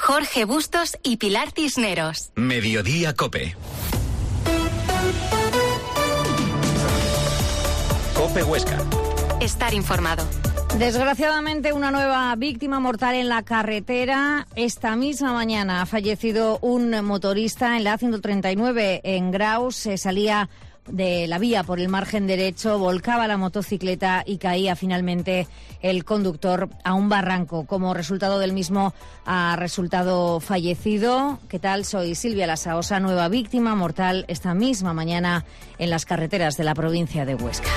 Jorge Bustos y Pilar Cisneros. Mediodía COPE. COPE Huesca. Estar informado. Desgraciadamente, una nueva víctima mortal en la carretera. Esta misma mañana ha fallecido un motorista en la A139 en Graus. Se salía de la vía por el margen derecho, volcaba la motocicleta y caía finalmente el conductor a un barranco. Como resultado del mismo ha resultado fallecido. ¿Qué tal? Soy Silvia Lasaosa, nueva víctima mortal esta misma mañana en las carreteras de la provincia de Huesca.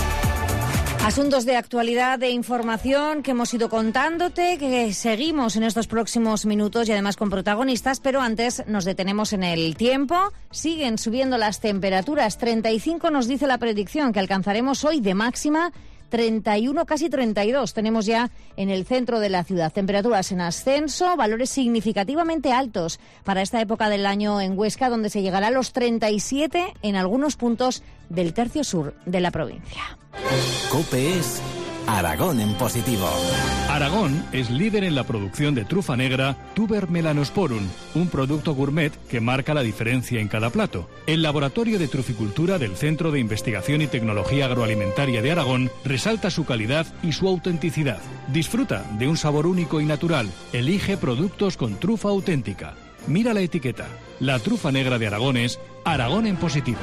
Asuntos de actualidad, de información que hemos ido contándote, que seguimos en estos próximos minutos y además con protagonistas, pero antes nos detenemos en el tiempo. Siguen subiendo las temperaturas. 35 nos dice la predicción que alcanzaremos hoy de máxima. 31, casi 32 tenemos ya en el centro de la ciudad. Temperaturas en ascenso, valores significativamente altos para esta época del año en Huesca, donde se llegará a los 37 en algunos puntos del tercio sur de la provincia. COPE es Aragón en positivo. Aragón es líder en la producción de trufa negra Tuber melanosporum, un producto gourmet que marca la diferencia en cada plato. El Laboratorio de Truficultura del Centro de Investigación y Tecnología Agroalimentaria de Aragón resalta su calidad y su autenticidad. Disfruta de un sabor único y natural. Elige productos con trufa auténtica. Mira la etiqueta. La trufa negra de Aragón es Aragón en positivo.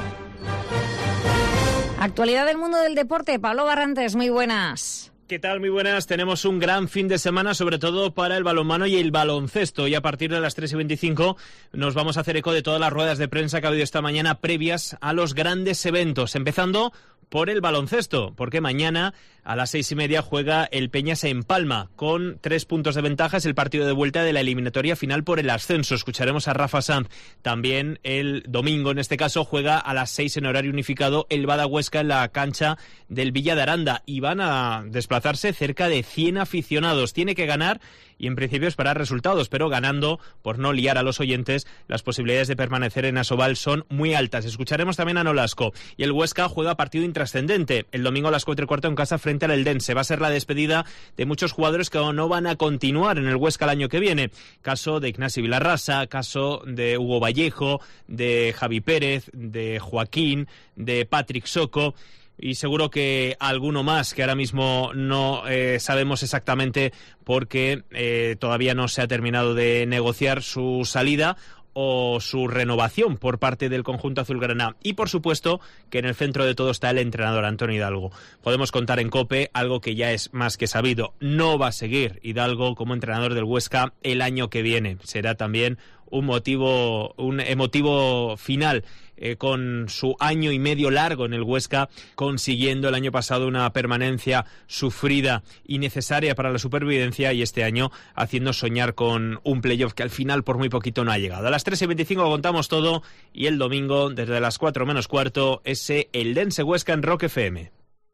Actualidad del mundo del deporte. Pablo Barrantes, muy buenas. ¿Qué tal? Muy buenas. Tenemos un gran fin de semana, sobre todo para el balonmano y el baloncesto. Y a partir de las 3:25 nos vamos a hacer eco de todas las ruedas de prensa que ha habido esta mañana previas a los grandes eventos. Empezando por el baloncesto, porque mañana a las 6:30 juega el Peñas en Palma, con 3 puntos de ventaja. Es el partido de vuelta de la eliminatoria final por el ascenso. Escucharemos a Rafa Sanz. También el domingo, en este caso, juega a las 6 en horario unificado el Bada Huesca en la cancha del Villa de Aranda. Y van a desplazarse cerca de 100 aficionados. Tiene que ganar y en principio esperar resultados, pero ganando, por no liar a los oyentes, las posibilidades de permanecer en Asobal son muy altas. Escucharemos también a Nolasco. Y el Huesca juega partido intrascendente el domingo a las 4:15 en casa frente al Eldense. Va a ser la despedida de muchos jugadores que no van a continuar en el Huesca el año que viene. Caso de Ignasi Vilarrasa, caso de Hugo Vallejo, de Javi Pérez, de Joaquín, de Patrick Soco. Y seguro que alguno más que ahora mismo no sabemos exactamente porque todavía no se ha terminado de negociar su salida o su renovación por parte del conjunto azulgrana. Y por supuesto que en el centro de todo está el entrenador Antonio Hidalgo. Podemos contar en COPE algo que ya es más que sabido. No va a seguir Hidalgo como entrenador del Huesca el año que viene. Será también un emotivo final con su año y medio largo en el Huesca, consiguiendo el año pasado una permanencia sufrida y necesaria para la supervivencia, y este año haciendo soñar con un playoff que al final por muy poquito no ha llegado. A las 3:25 contamos todo, y el domingo desde las 4:15 ese Eldense Huesca en Rock FM.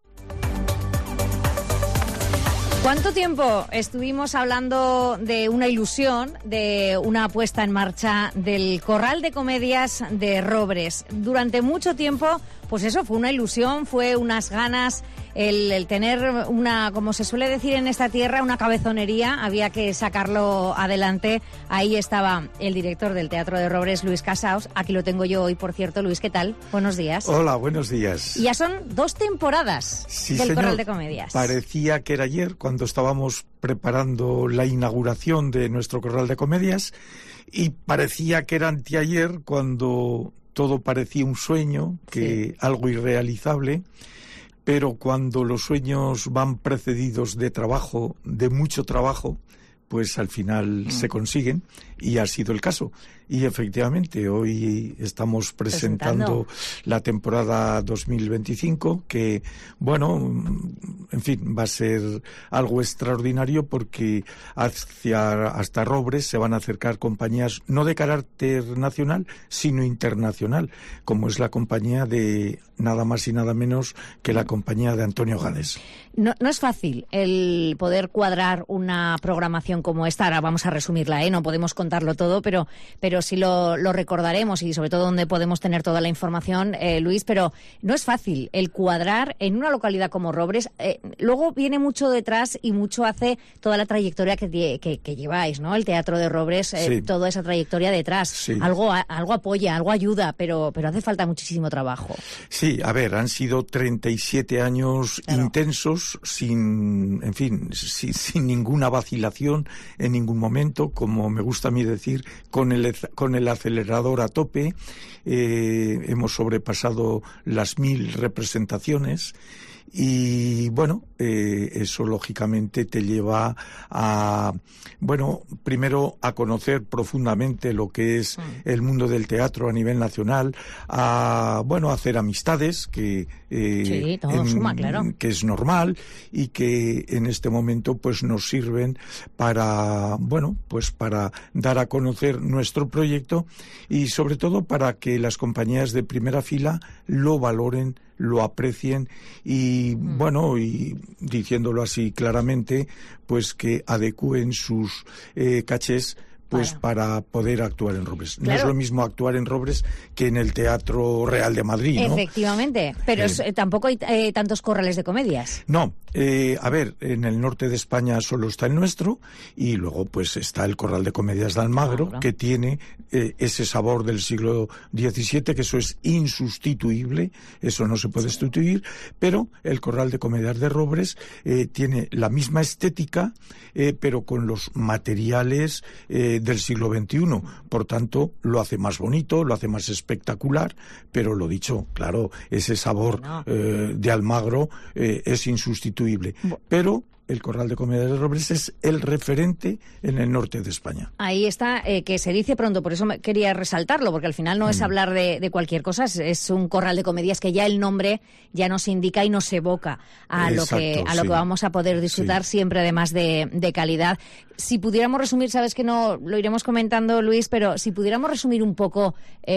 ¿Cuánto tiempo estuvimos hablando de una ilusión, de una puesta en marcha del Corral de Comedias de Robres? Durante mucho tiempo, pues eso, fue una ilusión, fue unas ganas, el tener una, como se suele decir en esta tierra, una cabezonería, había que sacarlo adelante. Ahí estaba el director del Teatro de Robres, Luis Casaus. Aquí lo tengo yo hoy, por cierto. Luis, ¿qué tal? Buenos días. Hola, buenos días. Y ya son 2 temporadas sí, del señor. Corral de Comedias. Parecía que era ayer cuando estábamos preparando la inauguración de nuestro Corral de Comedias, y parecía que era anteayer cuando todo parecía un sueño, que algo irrealizable. Pero cuando los sueños van precedidos de trabajo, de mucho trabajo, pues al final se consiguen, y ha sido el caso. Y efectivamente, hoy estamos presentando la temporada 2025, que, bueno, en fin, va a ser algo extraordinario porque hasta Robres se van a acercar compañías no de carácter nacional, sino internacional, como es la compañía de nada más y nada menos que la compañía de Antonio Gades. No es fácil el poder cuadrar una programación presentación como esta, ahora vamos a resumirla, no podemos contarlo todo, pero sí lo recordaremos y sobre todo donde podemos tener toda la información, Luis, pero no es fácil el cuadrar en una localidad como Robres. Luego viene mucho detrás y mucho hace toda la trayectoria que lleváis, ¿no? El Teatro de Robres, toda esa trayectoria detrás. Sí. Algo apoya, algo ayuda, pero hace falta muchísimo trabajo. Sí, a ver, han sido 37 años intensos, sin ninguna vacilación en ningún momento, como me gusta a mí decir, con el acelerador a tope. Hemos sobrepasado las 1000 representaciones. Y bueno, eso lógicamente te lleva a, primero a conocer profundamente lo que es el mundo del teatro a nivel nacional, a hacer amistades que todo suma, claro, que es normal y que en este momento pues nos sirven para para dar a conocer nuestro proyecto y sobre todo para que las compañías de primera fila lo valoren, lo aprecien y y diciéndolo así claramente, pues que adecúen sus cachés para poder actuar en Robres. Claro. No es lo mismo actuar en Robres que en el Teatro Real de Madrid, ¿no? Efectivamente, pero tampoco hay tantos corrales de comedias. No, en el norte de España solo está el nuestro y luego pues está el Corral de Comedias de Almagro, que tiene ese sabor del siglo XVII, que eso es insustituible, eso no se puede sustituir, pero el Corral de Comedias de Robres tiene la misma estética, pero con los materiales del siglo XXI. Por tanto, lo hace más bonito, lo hace más espectacular, pero lo dicho, claro, ese sabor de Almagro es insustituible. Pero el Corral de Comedias de Robres es el referente en el norte de España. Ahí está, que se dice pronto, por eso quería resaltarlo, porque al final no es hablar de cualquier cosa, es un corral de comedias que ya el nombre ya nos indica y nos evoca a lo que vamos a poder disfrutar siempre, además de calidad. Si pudiéramos resumir, sabes que no lo iremos comentando, Luis, pero si pudiéramos resumir un poco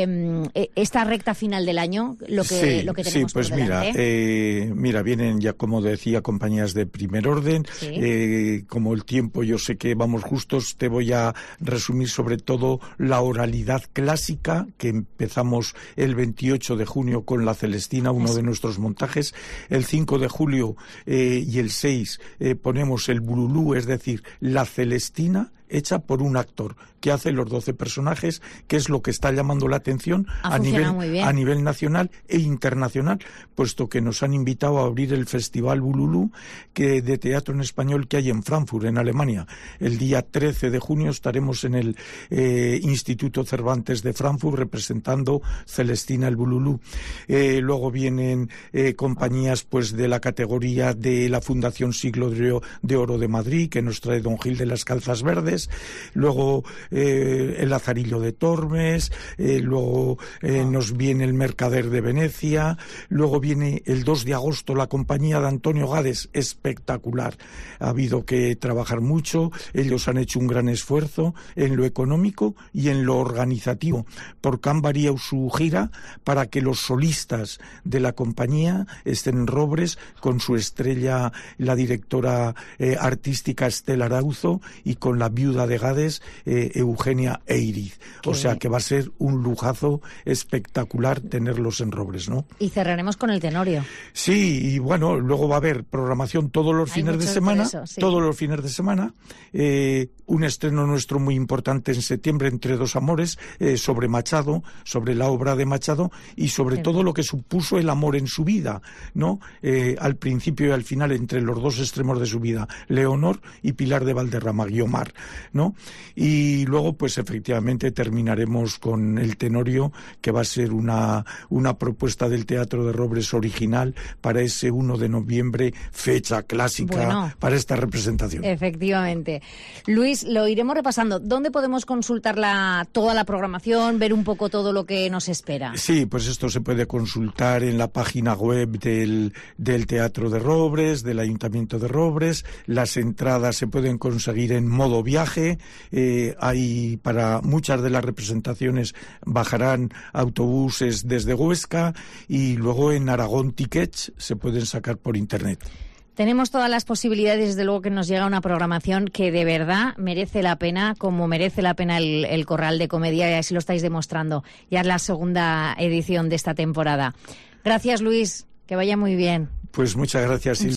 esta recta final del año, lo que tenemos pues por delante. Mira, vienen ya, como decía, compañías de primer orden. Como el tiempo yo sé que vamos justos, te voy a resumir sobre todo la oralidad clásica, que empezamos el 28 de junio con La Celestina, uno de nuestros montajes. El 5 de julio y el 6 ponemos el Bululú, es decir, La Celestina hecha por un actor que hace los 12 personajes, que es lo que está llamando la atención a nivel nacional e internacional, puesto que nos han invitado a abrir el Festival Bululú de teatro en español que hay en Frankfurt, en Alemania. El día 13 de junio estaremos en el Instituto Cervantes de Frankfurt representando Celestina el Bululú. Luego vienen compañías pues de la categoría de la Fundación Siglo de Oro de Madrid, que nos trae Don Gil de las Calzas Verdes. Luego el Lazarillo de Tormes, luego nos viene el Mercader de Venecia, luego viene el 2 de agosto la compañía de Antonio Gades, espectacular. Ha habido que trabajar mucho, ellos han hecho un gran esfuerzo en lo económico y en lo organizativo, porque han variado su gira para que los solistas de la compañía estén en Robres con su estrella, la directora artística Estela Arauzo, y con la viuda de Gades, Eugenia Eiriz. O sea que va a ser un lujazo espectacular tenerlos en Robres, ¿no? Y cerraremos con el Tenorio. Sí, y bueno, luego va a haber programación todos los fines de semana, todos los fines de semana. Un estreno nuestro muy importante en septiembre, Entre dos amores, sobre Machado, sobre la obra de Machado y sobre todo lo que supuso el amor en su vida, ¿no? Al principio y al final, entre los dos extremos de su vida, Leonor y Pilar de Valderrama, Guiomar, ¿no? Y luego, pues efectivamente, terminaremos con el Tenorio, que va a ser una propuesta del Teatro de Robres original para ese 1 de noviembre, fecha clásica para esta representación. Efectivamente. Luis, lo iremos repasando. ¿Dónde podemos consultar toda la programación, ver un poco todo lo que nos espera? Sí, pues esto se puede consultar en la página web del Teatro de Robres, del Ayuntamiento de Robres. Las entradas se pueden conseguir en modo viaje. Hay para muchas de las representaciones bajarán autobuses desde Huesca y luego en Aragón Tickets se pueden sacar por internet. Tenemos todas las posibilidades, desde luego que nos llega una programación que de verdad merece la pena, como merece la pena el Corral de Comedia, y así lo estáis demostrando. Ya es la segunda edición de esta temporada. Gracias, Luis, que vaya muy bien. Pues muchas gracias, Silvia.